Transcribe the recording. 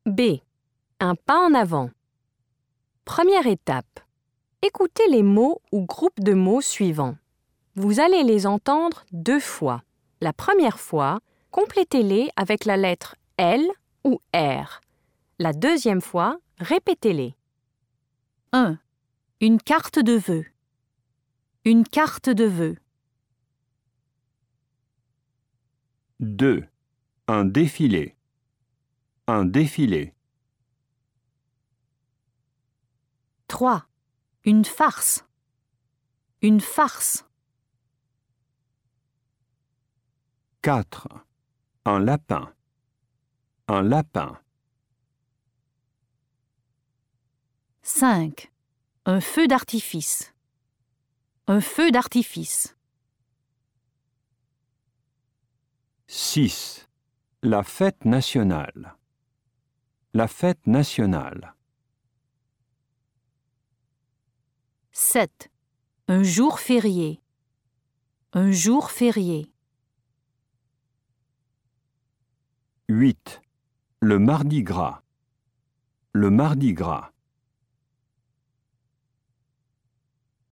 B. Un pas en avant. Première étape. Écoutez les mots ou groupes de mots suivants. Vous allez les entendre 2 fois. La première fois, complétez-les avec la lettre L ou R. La deuxième fois, répétez-les. 1. Une carte de vœux. Une carte de vœux. 2. Un défilé. Un défilé. 3. Une farce. Une farce. 4. Un lapin. Un lapin. 5. Un feu d'artifice. Un feu d'artifice. 6. La fête nationale. La fête nationale. 7. Un jour férié. Un jour férié. 8. Le mardi gras. Le mardi gras.